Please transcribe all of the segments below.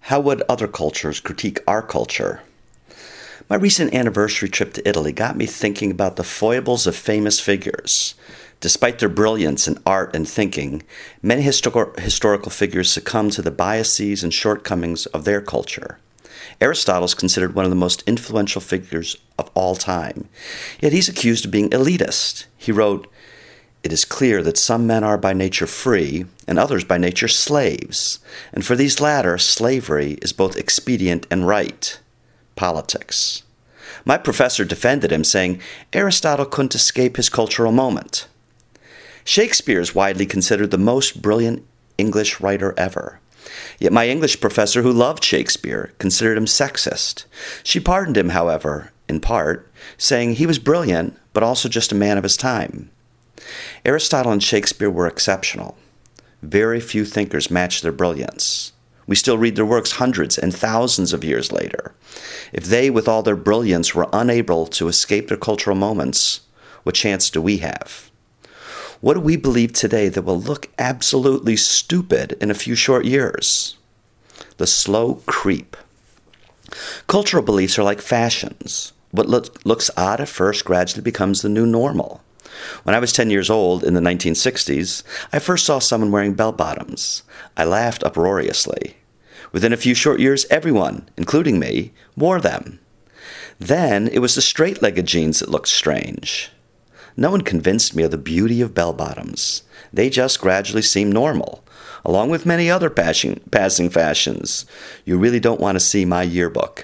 How would other cultures critique our culture? My recent anniversary trip to Italy got me thinking about the foibles of famous figures. Despite their brilliance in art and thinking, many historical figures succumb to the biases and shortcomings of their culture. Aristotle is considered one of the most influential figures of all time, yet he's accused of being elitist. He wrote, "It is clear that some men are by nature free, and others by nature slaves, and for these latter, slavery is both expedient and right." Politics. My professor defended him, saying Aristotle couldn't escape his cultural moment. Shakespeare is widely considered the most brilliant English writer ever. Yet my English professor, who loved Shakespeare, considered him sexist. She pardoned him, however, in part, saying he was brilliant, but also just a man of his time. Aristotle and Shakespeare were exceptional. Very few thinkers matched their brilliance. We still read their works hundreds and thousands of years later. If they, with all their brilliance, were unable to escape their cultural moments, what chance do we have? What do we believe today that will look absolutely stupid in a few short years? The slow creep. Cultural beliefs are like fashions. What looks odd at first gradually becomes the new normal. When I was 10 years old in the 1960s, I first saw someone wearing bell-bottoms. I laughed uproariously. Within a few short years, everyone, including me, wore them. Then it was the straight-legged jeans that looked strange. No one convinced me of the beauty of bell-bottoms. They just gradually seemed normal, along with many other passing fashions. You really don't want to see my yearbook.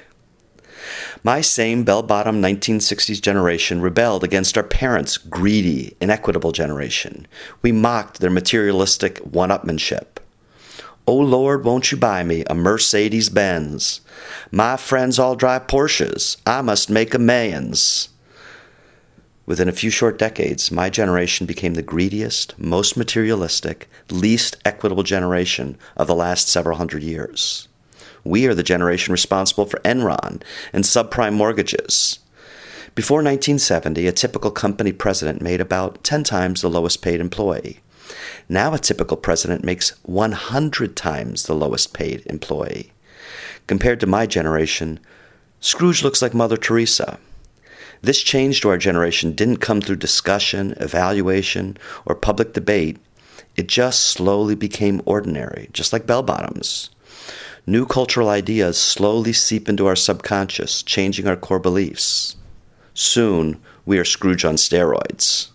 My same bell-bottom 1960s generation rebelled against our parents' greedy, inequitable generation. We mocked their materialistic one-upmanship. "Oh Lord, won't you buy me a Mercedes-Benz? My friends all drive Porsches. I must make a millions." Within a few short decades, my generation became the greediest, most materialistic, least equitable generation of the last several hundred years. We are the generation responsible for Enron and subprime mortgages. Before 1970, a typical company president made about 10 times the lowest paid employee. Now a typical president makes 100 times the lowest paid employee. Compared to my generation, Scrooge looks like Mother Teresa. This change to our generation didn't come through discussion, evaluation, or public debate. It just slowly became ordinary, just like bell-bottoms. New cultural ideas slowly seep into our subconscious, changing our core beliefs. Soon, we are Scrooge on steroids.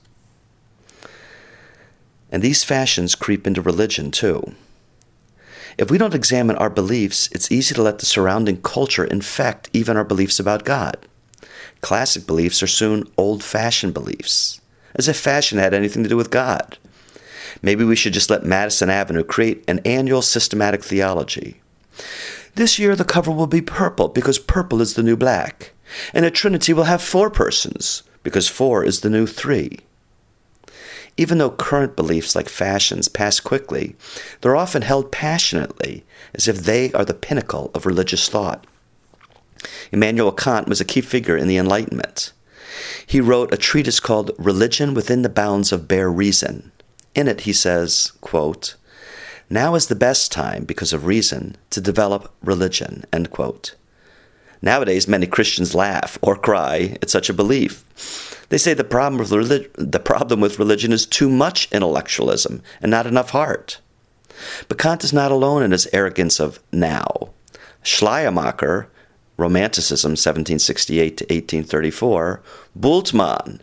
And these fashions creep into religion, too. If we don't examine our beliefs, it's easy to let the surrounding culture infect even our beliefs about God. Classic beliefs are soon old-fashioned beliefs, as if fashion had anything to do with God. Maybe we should just let Madison Avenue create an annual systematic theology. This year the cover will be purple because purple is the new black, and a trinity will have 4 persons because 4 is the new 3. Even though current beliefs like fashions pass quickly, they're often held passionately, as if they are the pinnacle of religious thought. Immanuel Kant was a key figure in the Enlightenment. He wrote a treatise called Religion Within the Bounds of Bare Reason. In it he says, quote, "Now is the best time, because of reason, to develop religion," end quote. Nowadays, many Christians laugh or cry at such a belief. They say the problem with religion is too much intellectualism and not enough heart. But Kant is not alone in his arrogance of now. Schleiermacher, Romanticism, 1768 to 1834, Bultmann,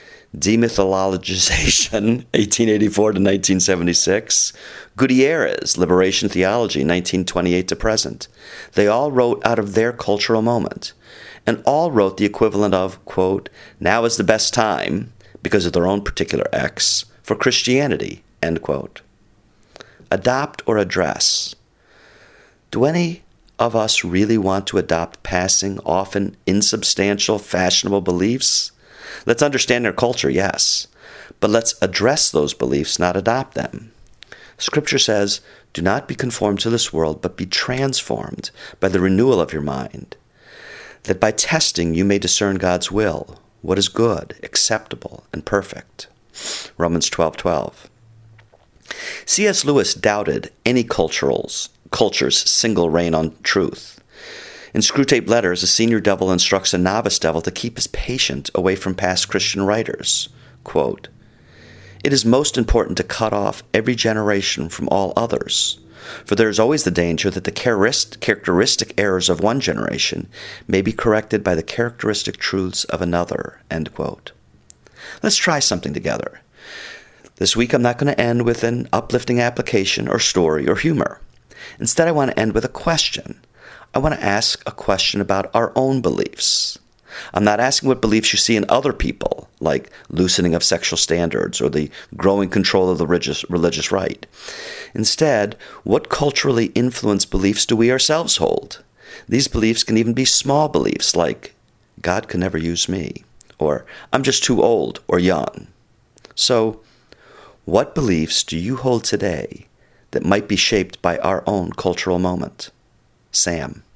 Demythologization, 1884 to 1976, Gutierrez, Liberation Theology, 1928 to present. They all wrote out of their cultural moment, and all wrote the equivalent of, quote, "Now is the best time," because of their own particular X, for Christianity, end quote. Adopt or address. Do any of us really want to adopt passing, often insubstantial, fashionable beliefs? Let's understand their culture, yes, but let's address those beliefs, not adopt them. Scripture says, "Do not be conformed to this world, but be transformed by the renewal of your mind, that by testing you may discern God's will, what is good, acceptable, and perfect." Romans 12:12. C.S. Lewis doubted any cultural culture's single reign on truth. In Screwtape Letters, a senior devil instructs a novice devil to keep his patient away from past Christian writers. Quote, "It is most important to cut off every generation from all others, for there is always the danger that the characteristic errors of one generation may be corrected by the characteristic truths of another." End quote. Let's try something together. This week I'm not going to end with an uplifting application or story or humor. Instead, I want to end with a question. I want to ask a question about our own beliefs. I'm not asking what beliefs you see in other people, like loosening of sexual standards or the growing control of the religious right. Instead, what culturally influenced beliefs do we ourselves hold? These beliefs can even be small beliefs like, God can never use me, or I'm just too old or young. So, what beliefs do you hold today that might be shaped by our own cultural moment? Sam.